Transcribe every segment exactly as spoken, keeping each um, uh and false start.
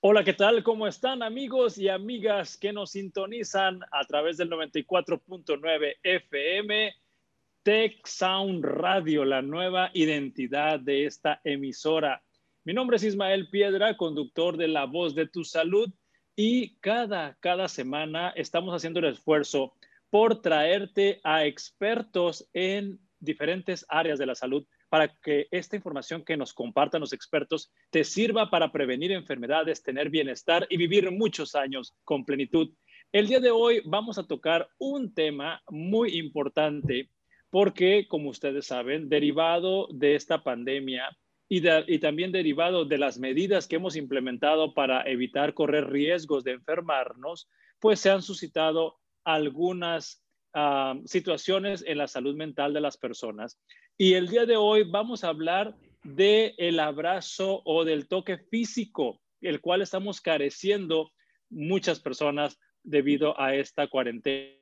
Hola, ¿qué tal? ¿Cómo están amigos y amigas que nos sintonizan a través del noventa y cuatro punto nueve F M? Tech Sound Radio, la nueva identidad de esta emisora. Mi nombre es Ismael Piedra, conductor de La Voz de tu Salud, y cada, cada semana estamos haciendo el esfuerzo por traerte a expertos en diferentes áreas de la salud para que esta información que nos compartan los expertos te sirva para prevenir enfermedades, tener bienestar y vivir muchos años con plenitud. El día de hoy vamos a tocar un tema muy importante porque, como ustedes saben, derivado de esta pandemia y, de, y, también derivado de las medidas que hemos implementado para evitar correr riesgos de enfermarnos, pues se han suscitado algunas uh, situaciones en la salud mental de las personas. Y el día de hoy vamos a hablar del abrazo o del toque físico, el cual estamos careciendo muchas personas debido a esta cuarentena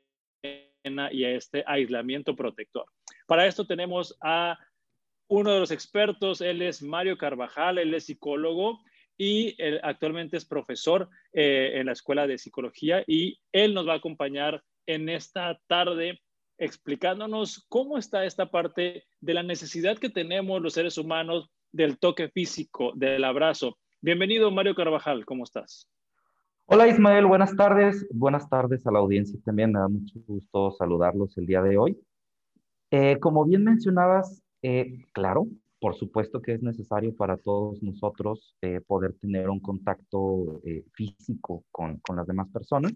y a este aislamiento protector. Para esto tenemos a uno de los expertos, él es Mario Carvajal, él es psicólogo y él actualmente es profesor eh, en la Escuela de Psicología, y él nos va a acompañar en esta tarde explicándonos cómo está esta parte de la necesidad que tenemos los seres humanos del toque físico, del abrazo. Bienvenido, Mario Carvajal, ¿cómo estás? Hola Ismael, buenas tardes. Buenas tardes a la audiencia también. Me da mucho gusto saludarlos el día de hoy. Eh, como bien mencionabas, eh, claro, por supuesto que es necesario para todos nosotros eh, poder tener un contacto eh, físico con, con las demás personas,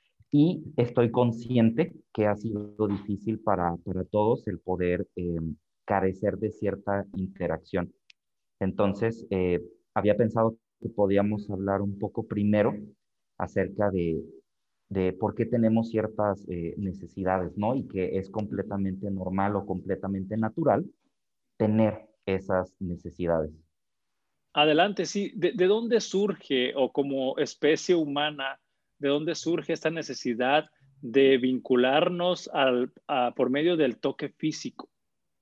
y estoy consciente que ha sido difícil para, para todos el poder eh, carecer de cierta interacción. Entonces, eh, había pensado que podíamos hablar un poco primero acerca de, de por qué tenemos ciertas eh, necesidades, ¿no? Y que es completamente normal o completamente natural tener esas necesidades. Adelante, sí. ¿De, de dónde surge, o como especie humana, de dónde surge esta necesidad de vincularnos al, a, por medio del toque físico?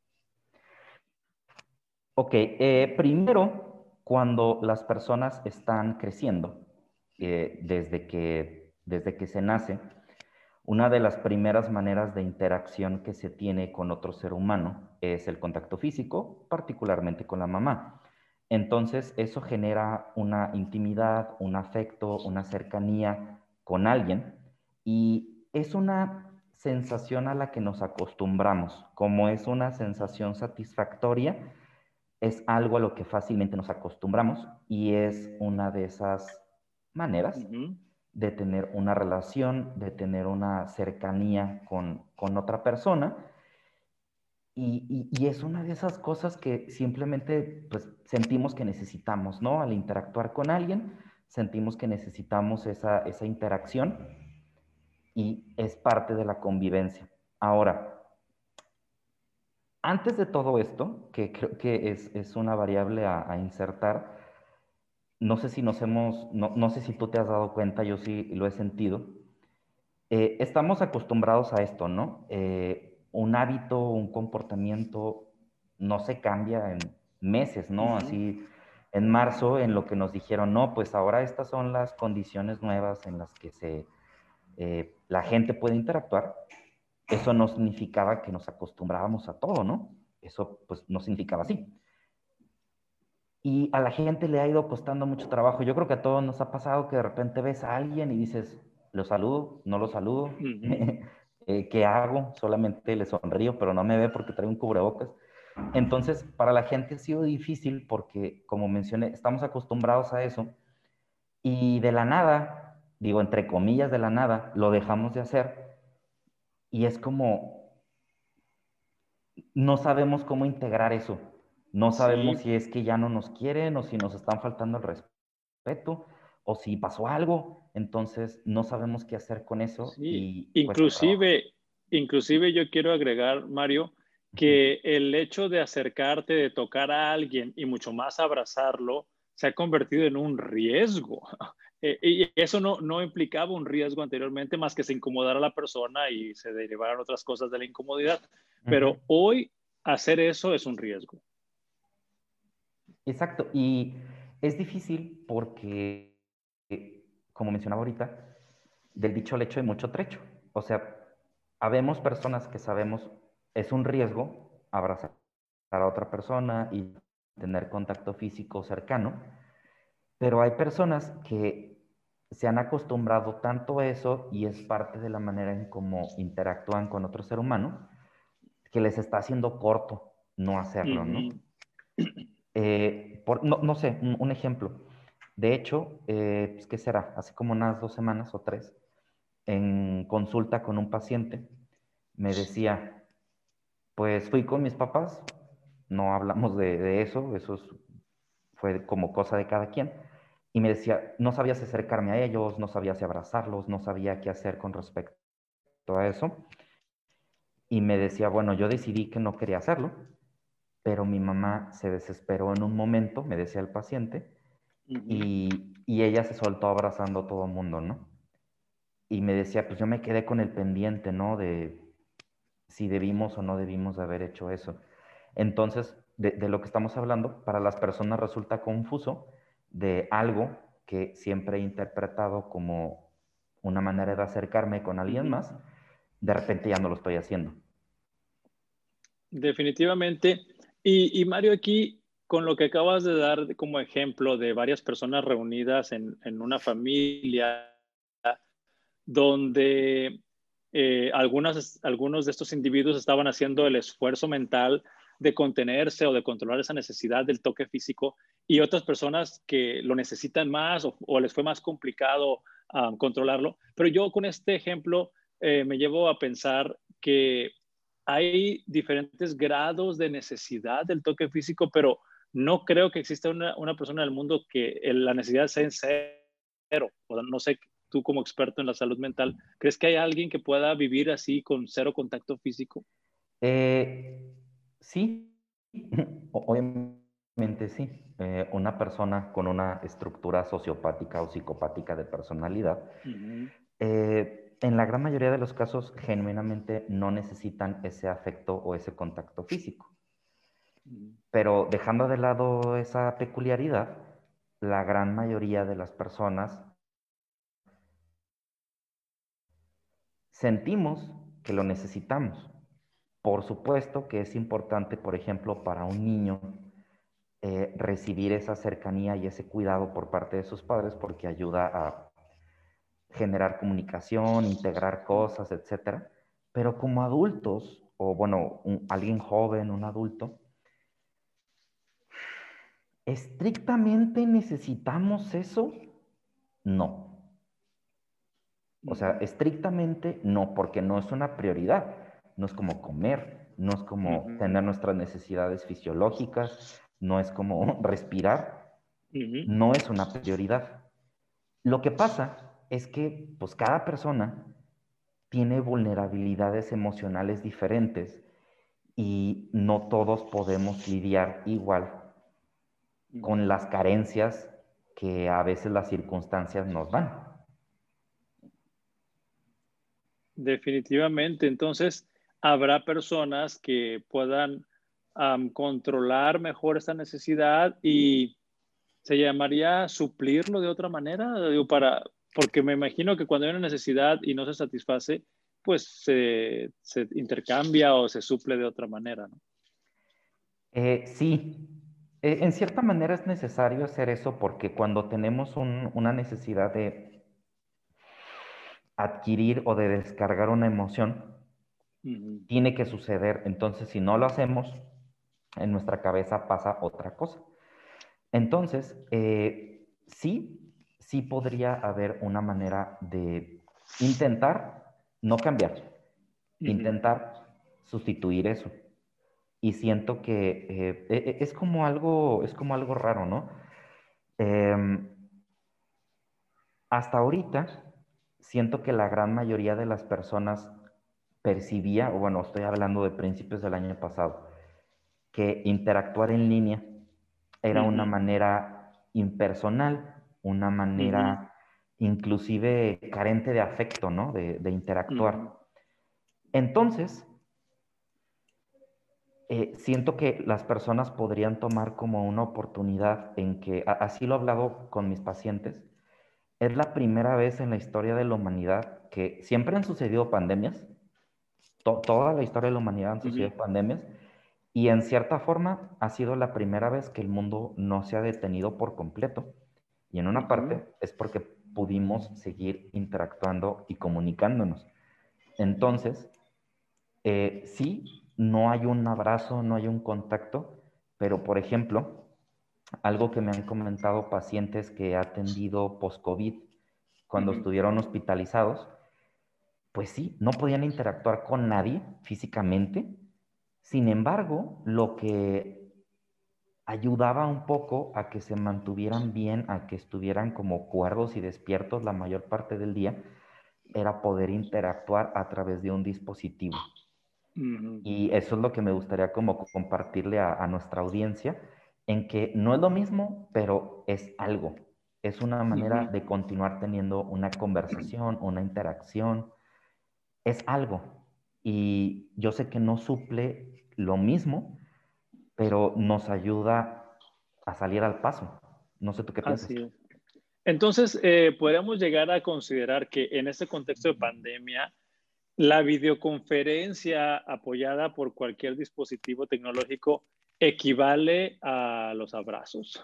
Ok, eh, primero, cuando las personas están creciendo, eh, desde que, desde que se nace, una de las primeras maneras de interacción que se tiene con otro ser humano es el contacto físico, particularmente con la mamá. Entonces, eso genera una intimidad, un afecto, una cercanía con alguien, y es una sensación a la que nos acostumbramos. Como es una sensación satisfactoria, es algo a lo que fácilmente nos acostumbramos, y es una de esas maneras Ujú. de tener una relación, de tener una cercanía con, con otra persona. Y, y, y, es una de esas cosas que simplemente pues, sentimos que necesitamos, ¿no? Al interactuar con alguien, sentimos que necesitamos esa, esa interacción, y es parte de la convivencia. Ahora, antes de todo esto, que creo que es, es una variable a, a insertar, no sé si nos hemos, no, no sé si tú te has dado cuenta, yo sí lo he sentido. Eh, estamos acostumbrados a esto, ¿no? Eh, un hábito, un comportamiento no se cambia en meses, ¿no? Ujú. Así, en marzo, en lo que nos dijeron, no, pues ahora estas son las condiciones nuevas en las que se, eh, la gente puede interactuar. Eso no significaba que nos acostumbrábamos a todo, ¿no? Eso, pues, no significaba así. Y a la gente le ha ido costando mucho trabajo. Yo creo que a todos nos ha pasado que de repente ves a alguien y dices, lo saludo, no lo saludo, Ujú. eh, ¿qué hago? Solamente le sonrío, pero no me ve porque traigo un cubrebocas. Entonces, para la gente ha sido difícil porque, como mencioné, estamos acostumbrados a eso, y de la nada, digo entre comillas de la nada, lo dejamos de hacer, y es como, no sabemos cómo integrar eso. No sabemos Sí, si es que ya no nos quieren o si nos están faltando el respeto o si pasó algo. Entonces no sabemos qué hacer con eso sí. y cuesta trabajo. Inclusive, inclusive yo quiero agregar, Mario, que el hecho de acercarte, de tocar a alguien y mucho más abrazarlo, se ha convertido en un riesgo. Eh, y eso no, no implicaba un riesgo anteriormente, más que se incomodara a la persona y se derivaran otras cosas de la incomodidad. Ujú. Pero hoy hacer eso es un riesgo. Exacto. Y es difícil porque como mencionaba ahorita, del dicho al hecho hay mucho trecho. O sea, habemos personas que sabemos es un riesgo abrazar a otra persona y tener contacto físico cercano, pero hay personas que se han acostumbrado tanto a eso y es parte de la manera en cómo interactúan con otro ser humano, que les está haciendo corto no hacerlo, ¿no? Ujú. Eh, por, no, no sé, un, un ejemplo. De hecho, eh, pues, ¿qué será? Hace como unas dos semanas o tres, en consulta con un paciente, me decía, pues fui con mis papás, no hablamos de, de eso, eso es- fue como cosa de cada quien, y me decía, no sabía si acercarme a ellos, no sabía si abrazarlos, no sabía qué hacer con respecto a eso, y me decía, bueno, yo decidí que no quería hacerlo, pero mi mamá se desesperó en un momento, me decía el paciente, Ujú. y, y ella se soltó abrazando a todo el mundo, ¿no? Y me decía, pues yo me quedé con el pendiente, ¿no? De si debimos o no debimos de haber hecho eso. Entonces, de, de lo que estamos hablando, para las personas resulta confuso de algo que siempre he interpretado como una manera de acercarme con alguien Ujú. más, de repente ya no lo estoy haciendo. Definitivamente. Y, y Mario, aquí, con lo que acabas de dar como ejemplo de varias personas reunidas en, en una familia, donde eh, algunas, algunos de estos individuos estaban haciendo el esfuerzo mental de contenerse o de controlar esa necesidad del toque físico y otras personas que lo necesitan más o, o les fue más complicado um, controlarlo. Pero yo con este ejemplo eh, me llevo a pensar que hay diferentes grados de necesidad del toque físico, pero no creo que exista una, una persona en el mundo que la necesidad sea en cero. O no sé, tú como experto en la salud mental, ¿crees que hay alguien que pueda vivir así con cero contacto físico? Eh, sí, obviamente sí. Eh, una persona con una estructura sociopática o psicopática de personalidad, Uh -huh. eh, en la gran mayoría de los casos, genuinamente no necesitan ese afecto o ese contacto físico. Uh -huh. Pero dejando de lado esa peculiaridad, la gran mayoría de las personas sentimos que lo necesitamos. Por supuesto que es importante, por ejemplo, para un niño eh, recibir esa cercanía y ese cuidado por parte de sus padres porque ayuda a generar comunicación, integrar cosas, etcétera. Pero como adultos, o bueno, un, alguien joven, un adulto, ¿estrictamente necesitamos eso? No. Uh O sea, -huh. estrictamente no, porque no es una prioridad. No es como comer, no es Uh como -huh. tener nuestras necesidades fisiológicas, no es como respirar, Uh -huh. no es una prioridad. Lo que pasa es que pues cada persona tiene vulnerabilidades emocionales diferentes y no todos podemos lidiar igual Uh con -huh. las carencias que a veces las circunstancias nos dan. Definitivamente. Entonces, habrá personas que puedan um, controlar mejor esta necesidad y se llamaría suplirlo de otra manera, digo, para, porque me imagino que cuando hay una necesidad y no se satisface, pues se, se intercambia o se suple de otra manera, ¿no? Eh, sí, eh, en cierta manera es necesario hacer eso porque cuando tenemos un- una necesidad de adquirir o de descargar una emoción, Uh -huh. tiene que suceder. Entonces, si no lo hacemos, en nuestra cabeza pasa otra cosa. Entonces, eh, sí, sí podría haber una manera de intentar no cambiar, Uh -huh. intentar sustituir eso. Y siento que eh, e- e- es como algo, es como algo raro, ¿no? Em, hasta ahorita, siento que la gran mayoría de las personas percibía, o bueno, estoy hablando de principios del año pasado, que interactuar en línea era Uh una -huh. manera impersonal, una Uh -huh. manera inclusive carente de afecto, ¿no? De, de Uh -huh. interactuar. Entonces, eh, siento que las personas podrían tomar como una oportunidad en que, a- así lo he hablado con mis pacientes, es la primera vez en la historia de la humanidad que siempre han sucedido pandemias, to- toda la historia de la humanidad han Ujú, sucedido pandemias, y en cierta forma ha sido la primera vez que el mundo no se ha detenido por completo. Y en una ujú, parte es porque pudimos seguir interactuando y comunicándonos. Entonces, eh, sí, no hay un abrazo, no hay un contacto, pero por ejemplo, algo que me han comentado pacientes que he atendido post-COVID cuando ujú. estuvieron hospitalizados, pues sí, no podían interactuar con nadie físicamente. Sin embargo, lo que ayudaba un poco a que se mantuvieran bien, a que estuvieran como cuerdos y despiertos la mayor parte del día, era poder interactuar a través de un dispositivo. Ujú, Y eso es lo que me gustaría como compartirle a, a nuestra audiencia, en que no es lo mismo, pero es algo. Es una manera ujú. de continuar teniendo una conversación, una interacción. Es algo. Y yo sé que no suple lo mismo, pero nos ayuda a salir al paso. No sé tú qué piensas. Así es. Entonces, eh, podríamos llegar a considerar que en este contexto de pandemia, la videoconferencia apoyada por cualquier dispositivo tecnológico equivale a los abrazos.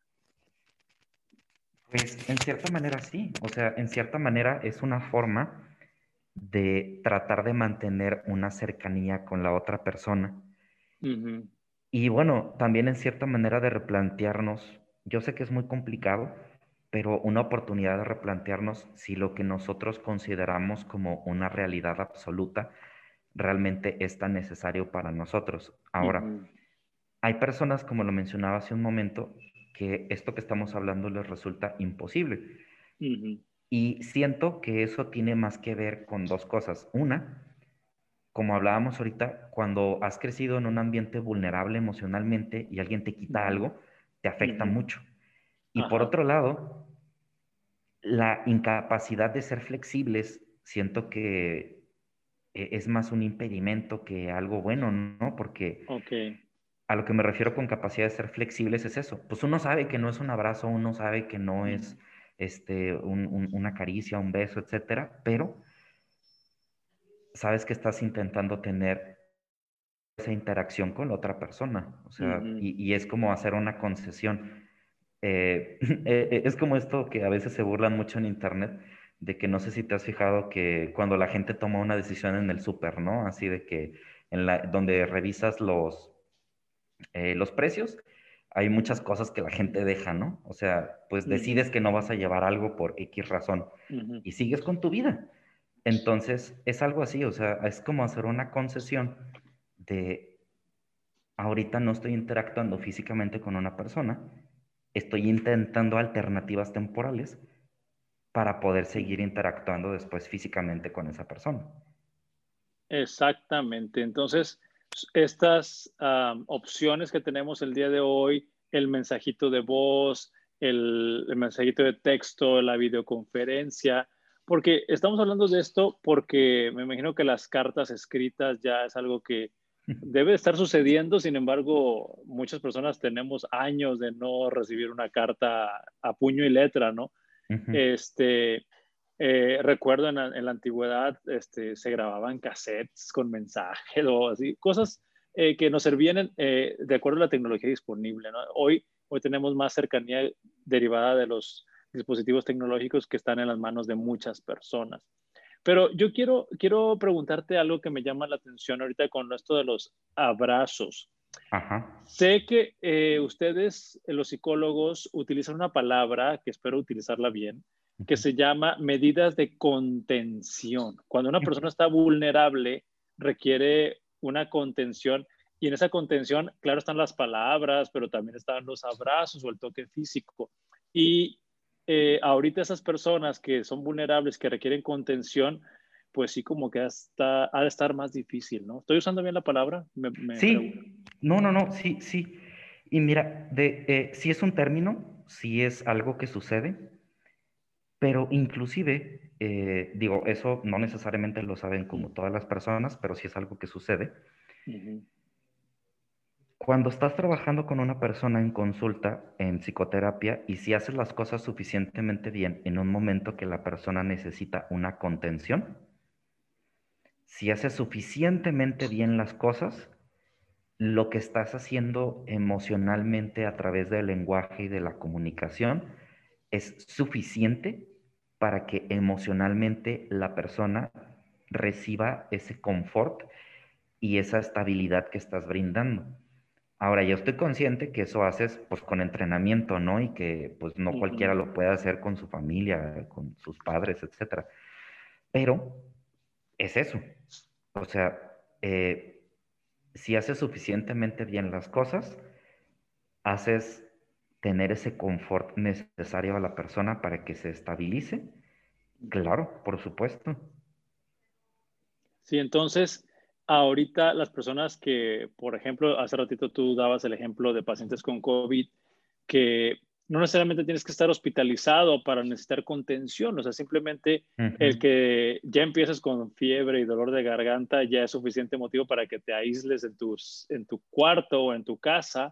Pues en cierta manera sí, o sea, en cierta manera es una forma de tratar de mantener una cercanía con la otra persona. Ujú, Y bueno, también en cierta manera de replantearnos, yo sé que es muy complicado, pero una oportunidad de replantearnos si lo que nosotros consideramos como una realidad absoluta realmente es tan necesario para nosotros. Ahora, ujú, hay personas, como lo mencionaba hace un momento, que esto que estamos hablando les resulta imposible. ujú, Y siento que eso tiene más que ver con dos cosas. Una, como hablábamos ahorita, cuando has crecido en un ambiente vulnerable emocionalmente y alguien te quita ujú, algo, te afecta ujú. mucho. Y por Ajá, otro lado, la incapacidad de ser flexibles, siento que e- es más un impedimento que algo bueno, ¿no? Porque ok. a lo que me refiero con capacidad de ser flexibles es eso. Pues uno sabe que no es un abrazo, uno sabe que no Ujú, es este, un- un- una caricia, un beso, etcétera, pero sabes que estás intentando tener esa interacción con la otra persona. O sea, ujú, y, y es como hacer una concesión. Eh, eh, es como esto que a veces se burlan mucho en internet, de que no sé si te has fijado que cuando la gente toma una decisión en el súper, ¿no? Así de que en la, donde revisas los, eh, los precios, hay muchas cosas que la gente deja, ¿no? O sea, pues ujú, decides que no vas a llevar algo por X razón ujú. y sigues con tu vida. Entonces, es algo así, o sea, es como hacer una concesión de ahorita no estoy interactuando físicamente con una persona, estoy intentando alternativas temporales para poder seguir Ujú. interactuando después físicamente con esa persona. Exactamente. Entonces, estas am, opciones que tenemos el día de hoy, el mensajito de voz, el, el mensajito de texto, la videoconferencia, porque estamos hablando de esto porque me imagino que las cartas escritas ya es algo que debe de estar sucediendo. Sin embargo, muchas personas tenemos años de no recibir una carta a puño y letra, ¿no? Ujú. Este, eh, recuerdo en la, en la antigüedad, este, se grababan cassettes con mensajes o así, cosas eh, que nos servían eh, de acuerdo a la tecnología disponible, ¿no? Hoy, hoy tenemos más cercanía derivada de los dispositivos tecnológicos que están en las manos de muchas personas. Pero yo quiero, quiero preguntarte algo que me llama la atención ahorita con esto de los abrazos. Ajá. Sé que eh, ustedes, eh, los psicólogos, utilizan una palabra que espero utilizarla bien, que Ujú. se llama medidas de contención. Cuando una persona está vulnerable, requiere una contención y en esa contención, claro, están las palabras, pero también están los abrazos o el toque físico. Y eh, ahorita esas personas que son vulnerables, que requieren contención, pues sí, como que hasta ha de estar más difícil, ¿no? ¿Estoy usando bien la palabra? Me, me pregunto. Sí, no, no, no, sí, sí. Y mira, de, eh, sí es un término, sí es algo que sucede, pero inclusive, eh, digo, eso no necesariamente lo saben como todas las personas, pero sí es algo que sucede. Ujú, Cuando estás trabajando con una persona en consulta, en psicoterapia, y si haces las cosas suficientemente bien en un momento que la persona necesita una contención, si haces suficientemente bien las cosas, lo que estás haciendo emocionalmente a través del lenguaje y de la comunicación es suficiente para que emocionalmente la persona reciba ese confort y esa estabilidad que estás brindando. Ahora, yo estoy consciente que eso haces pues con entrenamiento, ¿no? Y que pues no cualquiera Ujú. lo puede hacer con su familia, con sus padres, etcétera. Pero es eso. O sea, eh, si haces suficientemente bien las cosas, haces tener ese confort necesario a la persona para que se estabilice. Ujú. Claro, por supuesto. Sí, entonces, ahorita las personas que, por ejemplo, hace ratito tú dabas el ejemplo de pacientes con COVID, que no necesariamente tienes que estar hospitalizado para necesitar contención, o sea, simplemente Ujú, el que ya empieces con fiebre y dolor de garganta ya es suficiente motivo para que te aísles en, tus, en tu cuarto o en tu casa,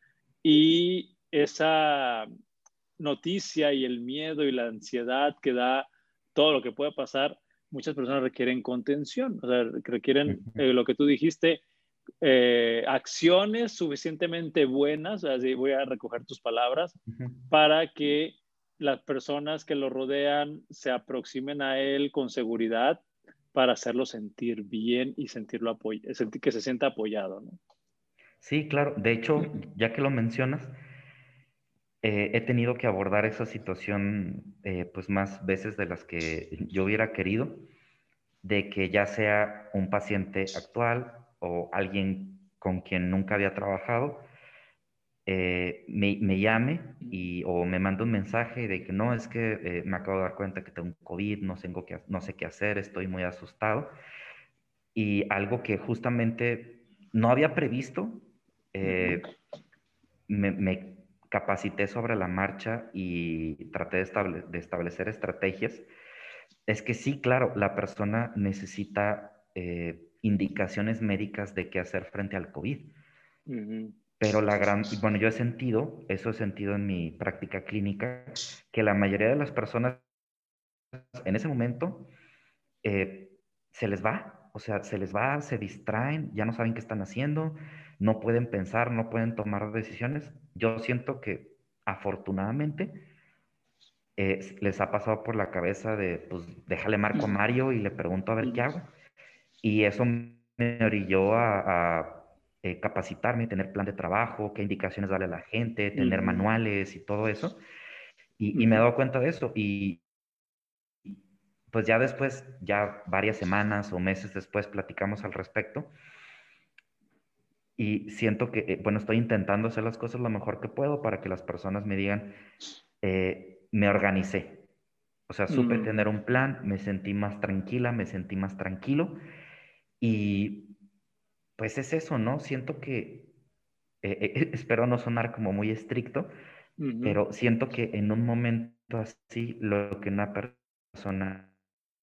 y esa noticia y el miedo y la ansiedad que da todo lo que puede pasar, muchas personas requieren contención, o sea, requieren ujú, eh, lo que tú dijiste, eh, acciones suficientemente buenas, así voy a recoger tus palabras, ujú. para que las personas que lo rodean se aproximen a él con seguridad para hacerlo sentir bien y sentirlo apoy sentir que se sienta apoyado, ¿no? Sí, claro. De hecho, ya que lo mencionas, eh, he tenido que abordar esa situación eh, pues más veces de las que yo hubiera querido, de que ya sea un paciente actual o alguien con quien nunca había trabajado, eh, me, me llame y, o me mande un mensaje de que no, es que eh, me acabo de dar cuenta que tengo un COVID, no, tengo que, no sé qué hacer, estoy muy asustado. Y algo que justamente no había previsto, Ujú. eh, me, me capacité sobre la marcha y traté de, estable, de establecer estrategias. Es que sí, claro, la persona necesita eh, indicaciones médicas de qué hacer frente al COVID, Ujú. pero la gran, y bueno, yo he sentido, eso he sentido en mi práctica clínica, que la mayoría de las personas en ese momento eh, se les va, o sea, se les va, se distraen, ya no saben qué están haciendo, no pueden pensar, no pueden tomar decisiones. Yo siento que afortunadamente eh, les ha pasado por la cabeza de, pues, déjale marco a Mario y le pregunto a ver qué Ujú. hago. Y eso me orilló a, a eh, capacitarme, tener plan de trabajo, qué indicaciones darle a la gente, tener Ujú. manuales y todo eso. Y, y me he Ujú. dado cuenta de eso. Y pues ya después, ya varias semanas o meses después platicamos al respecto y siento que, eh, bueno, estoy intentando hacer las cosas lo mejor que puedo para que las personas me digan, eh, me organicé. O sea, supe Ujú. tener un plan, me sentí más tranquila, me sentí más tranquilo y pues es eso, ¿no? Siento que, eh, eh, espero no sonar como muy estricto, Ujú. pero siento que en un momento así, lo que una persona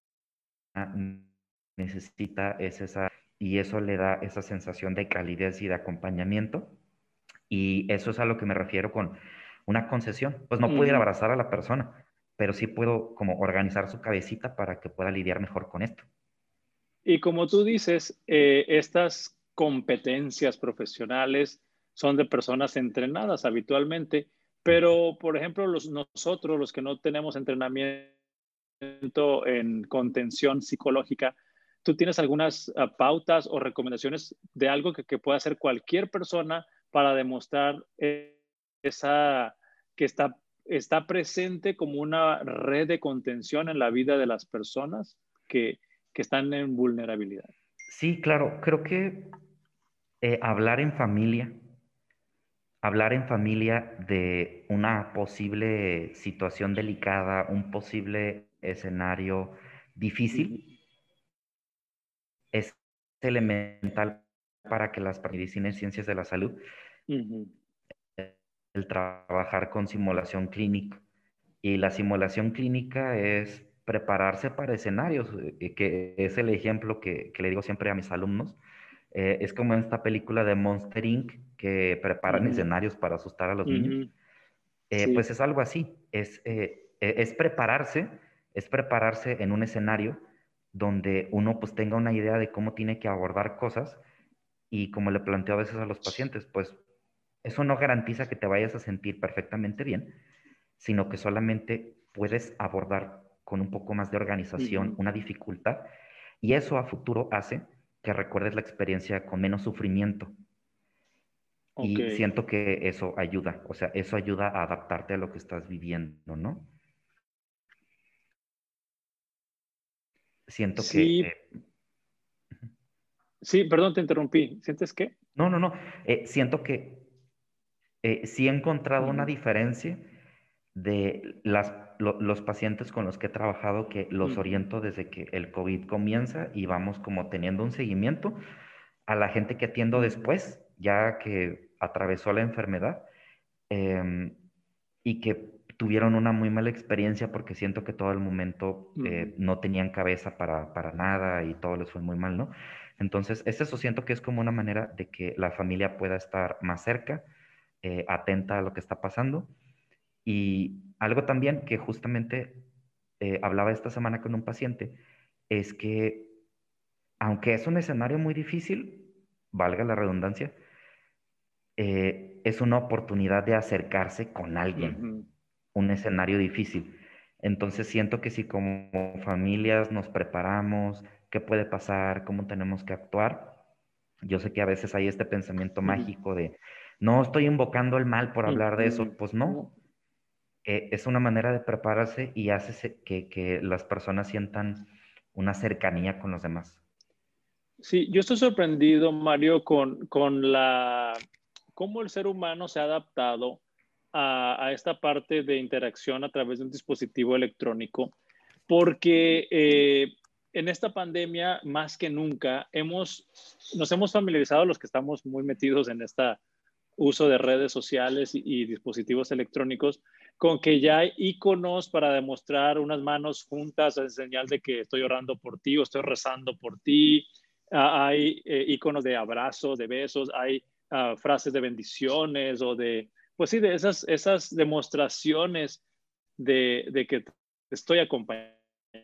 necesita es esa, y eso le da esa sensación de calidez y de acompañamiento. Y eso es a lo que me refiero con una concesión. Pues no puedo ir a Ujú. abrazar a la persona, pero sí puedo como organizar su cabecita para que pueda lidiar mejor con esto. Y como tú dices, eh, estas competencias profesionales son de personas entrenadas habitualmente, pero por ejemplo, los, nosotros, los que no tenemos entrenamiento en contención psicológica, ¿tú tienes algunas uh, pautas o recomendaciones de algo que, que pueda hacer cualquier persona para demostrar eh, esa que está, está presente como una red de contención en la vida de las personas que, que están en vulnerabilidad? Sí, claro, creo que eh, hablar en familia, hablar en familia de una posible situación delicada, un posible escenario Ujú. difícil, es elemental para que las medicinas y ciencias de la salud, Ujú. el trabajar con simulación clínica. Y la simulación clínica es prepararse para escenarios, eh, que es el ejemplo que, que le digo siempre a mis alumnos. Eh, es como en esta película de Monster inc que preparan Ujú, escenarios para asustar a los niños. ujú, Eh, sí. pues es algo así, es, eh, eh, es prepararse, es prepararse en un escenario donde uno pues tenga una idea de cómo tiene que abordar cosas y como le planteo a veces a los pacientes, pues eso no garantiza que te vayas a sentir perfectamente bien, sino que solamente puedes abordar con un poco más de organización Ujú, una dificultad y eso a futuro hace que recuerdes la experiencia con menos sufrimiento. ok. Y siento que eso ayuda, o sea, eso ayuda a adaptarte a lo que estás viviendo, ¿no? Siento que, Sí, eh, sí, perdón, te interrumpí. ¿Sientes qué? no, no, no, eh, siento que eh, sí he encontrado una Ujú, diferencia de las, lo- los pacientes con los que he trabajado que los ujú, oriento desde que el COVID comienza y vamos como teniendo un seguimiento a la gente que atiendo ujú, después, ya que atravesó la enfermedad. em, y que tuvieron una muy mala experiencia porque siento que todo el momento ujú. eh, no tenían cabeza para, para nada y todo les fue muy mal, ¿no? Entonces, es eso, siento que es como una manera de que la familia pueda estar más cerca, eh, atenta a lo que está pasando. Y algo también que justamente eh, hablaba esta semana con un paciente, es que aunque es un escenario muy difícil, valga la redundancia, eh, es una oportunidad de acercarse con alguien, Ujú. un escenario difícil. Entonces siento que si como familias nos preparamos, qué puede pasar, cómo tenemos que actuar, yo sé que a veces hay este pensamiento Ujú, mágico de, no estoy invocando el mal por hablar de eso, ujú. pues no, eh, es una manera de prepararse y hace se- que, que las personas sientan una cercanía con los demás. Sí, yo estoy sorprendido, Mario, con, con la, cómo el ser humano se ha adaptado a, a esta parte de interacción a través de un dispositivo electrónico, porque eh, en esta pandemia, más que nunca, hemos, nos hemos familiarizado los que estamos muy metidos en este uso de redes sociales y, y dispositivos electrónicos, con que ya hay iconos para demostrar unas manos juntas en señal de que estoy orando por ti o estoy rezando por ti. Ah, hay eh, iconos de abrazos, de besos, hay ah, frases de bendiciones o de, pues sí, de esas, esas demostraciones de, de que te estoy acompañando.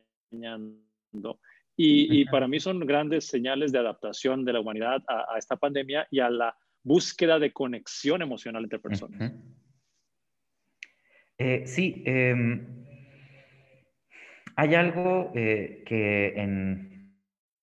Y, y, para mí son grandes señales de adaptación de la humanidad a, a esta pandemia y a la búsqueda de conexión emocional entre Ujú. personas. Eh, sí, em, hay algo eh, que en,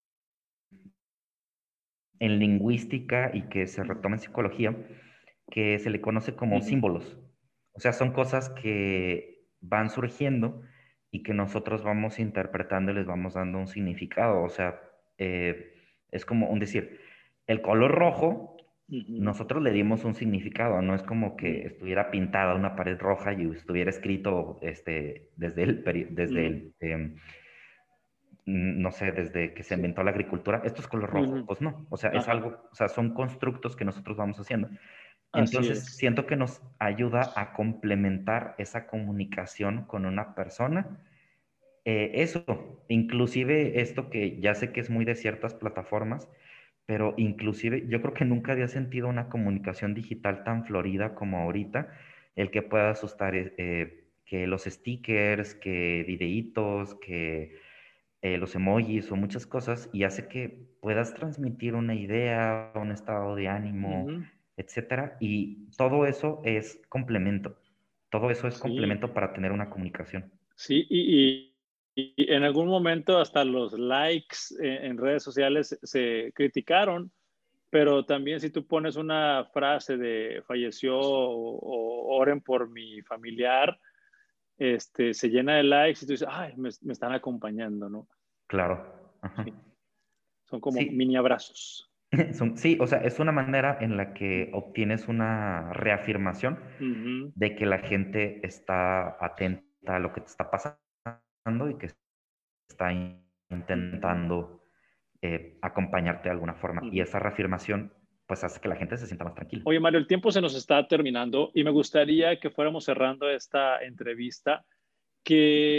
en lingüística y que se Ujú, retoma en psicología, que se le conoce como ujú, símbolos. O sea, son cosas que van surgiendo y que nosotros vamos interpretando y les vamos dando un significado. O sea, eh, es como un decir, el color rojo, ujú, nosotros le dimos un significado, no es como que ujú, estuviera pintada una pared roja y estuviera escrito este, desde el, peri- desde ujú, el em, mm, no sé, desde que se sí, inventó la agricultura, esto es color rojo. ujú, Pues no, o sea, es ajá, algo, o sea, son constructos que nosotros vamos haciendo. así Entonces, es. siento que nos ayuda a complementar esa comunicación con una persona. Eh, eso, inclusive esto que ya sé que es muy de ciertas plataformas, pero inclusive yo creo que nunca había sentido una comunicación digital tan florida como ahorita, el que pueda asustar eh, eh, que los stickers, que videitos, que eh, los emojis o muchas cosas y hace que puedas transmitir una idea, un estado de ánimo, Ujú, etcétera. Y todo eso es complemento. Todo eso es sí, complemento para tener una comunicación. sí, y, y, y en algún momento hasta los likes en, en redes sociales se criticaron, pero también si tú pones una frase de falleció o, o oren por mi familiar, este, se llena de likes y tú dices, ay, me, me están acompañando, ¿no? Claro. Ajá. Sí, son como Sí, mini abrazos. son- sí, o sea, es una manera en la que obtienes una reafirmación Ujú, de que la gente está atenta a lo que te está pasando y que está in- ujú, intentando eh, acompañarte de alguna forma. Y ujú. esa reafirmación, pues hace que la gente se sienta más tranquila. Oye, Mario, el tiempo se nos está terminando y me gustaría que fuéramos cerrando esta entrevista, que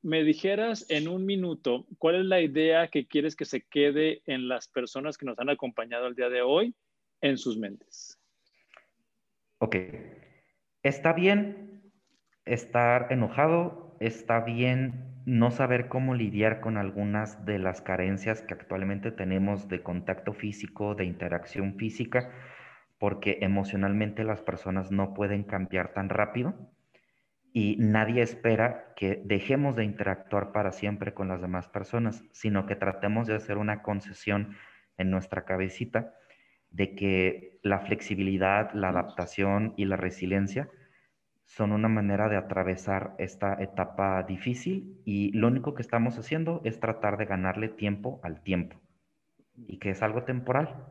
me dijeras en un minuto cuál es la idea que quieres que se quede en las personas que nos han acompañado el día de hoy en sus mentes. Ok. Está bien estar enojado, está bien no saber cómo lidiar con algunas de las carencias que actualmente tenemos de contacto físico, de interacción física, porque emocionalmente las personas no pueden cambiar tan rápido y nadie espera que dejemos de interactuar para siempre con las demás personas, sino que tratemos de hacer una concesión en nuestra cabecita de que la flexibilidad, la adaptación y la resiliencia son una manera de atravesar esta etapa difícil y lo único que estamos haciendo es tratar de ganarle tiempo al tiempo y que es algo temporal.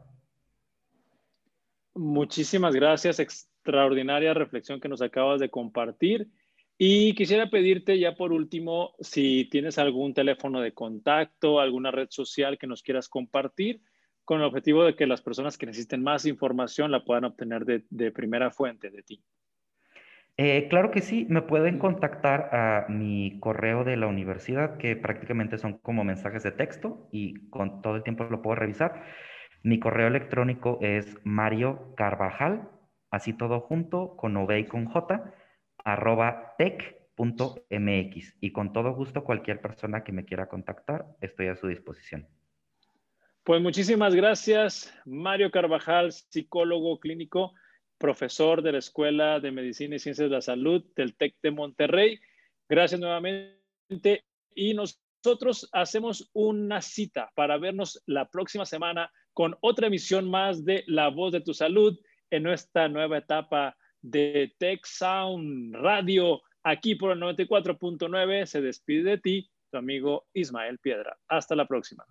Muchísimas gracias, extraordinaria reflexión que nos acabas de compartir. Y quisiera pedirte ya por último, si tienes algún teléfono de contacto, alguna red social que nos quieras compartir, con el objetivo de que las personas que necesiten más información la puedan obtener de, de primera fuente de ti. Eh, claro que sí, me pueden contactar a mi correo de la universidad, que prácticamente son como mensajes de texto y con todo el tiempo lo puedo revisar. Mi correo electrónico es Mario Carvajal, así todo junto, con V y con J, arroba tech punto mx. Y con todo gusto, cualquier persona que me quiera contactar, estoy a su disposición. Pues muchísimas gracias, Mario Carvajal, psicólogo clínico, profesor de la Escuela de Medicina y Ciencias de la Salud del TEC de Monterrey. Gracias nuevamente y nosotros hacemos una cita para vernos la próxima semana con otra emisión más de La Voz de tu Salud en nuestra nueva etapa de Tech Sound Radio. Aquí por el noventa y cuatro punto nueve se despide de ti tu amigo Ismael Piedra. Hasta la próxima.